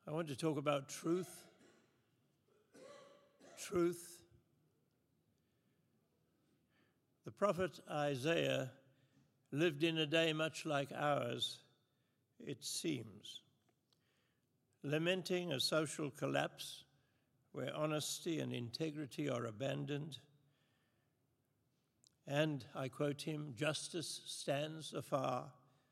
I want to talk about truth. Truth. The prophet Isaiah lived in a day much like ours, it seems, lamenting a social collapse where honesty and integrity are abandoned. And, I quote him, justice stands afar.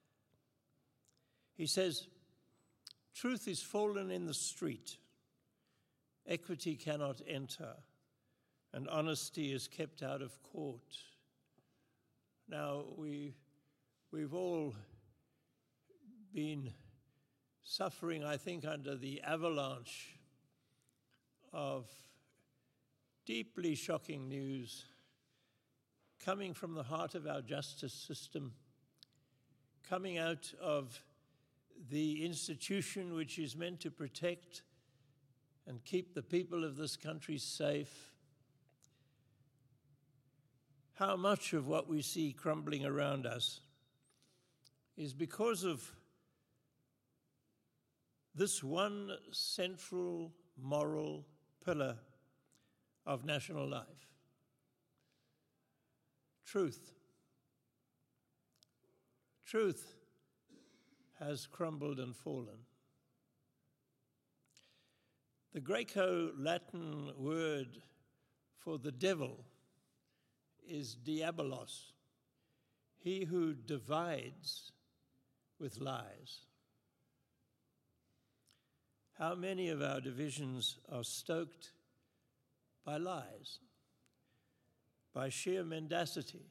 He says, truth is fallen in the street, equity cannot enter, and honesty is kept out of court. Now, we've all been suffering, I think, under the avalanche of deeply shocking news coming from the heart of our justice system, coming out of the institution which is meant to protect and keep the people of this country safe. How much of what we see crumbling around us is because of this one central moral pillar of national life: truth. Truth has crumbled and fallen. The Greco-Latin word for the devil is diabolos, he who divides with lies. How many of our divisions are stoked by lies, by sheer mendacity?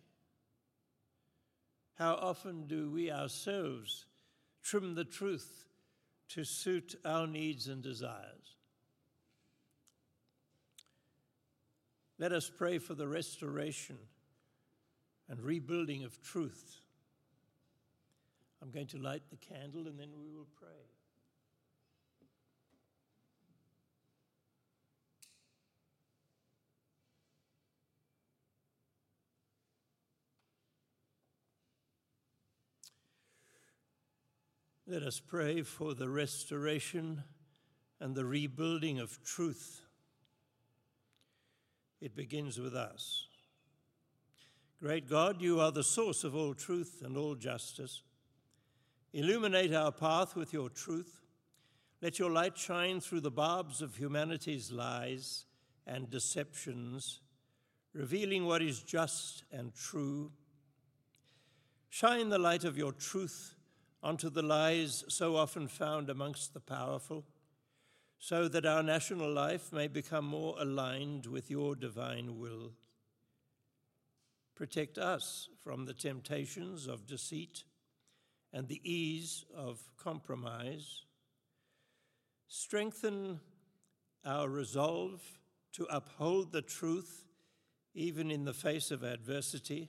How often do we ourselves trim the truth to suit our needs and desires? Let us pray for the restoration and rebuilding of truth. I'm going to light the candle and then we will pray. Let us pray for the restoration and the rebuilding of truth. It begins with us. Great God, you are the source of all truth and all justice. Illuminate our path with your truth. Let your light shine through the barbs of humanity's lies and deceptions, revealing what is just and true. Shine the light of your truth onto the lies so often found amongst the powerful, so that our national life may become more aligned with your divine will. Protect us from the temptations of deceit and the ease of compromise. Strengthen our resolve to uphold the truth even in the face of adversity.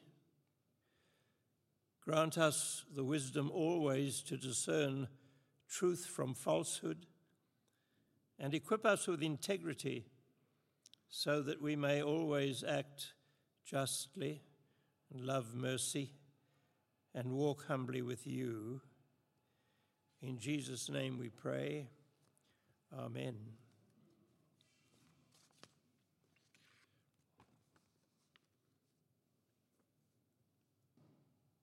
Grant us the wisdom always to discern truth from falsehood, and equip us with integrity so that we may always act justly and love mercy and walk humbly with you. In Jesus' name we pray. Amen.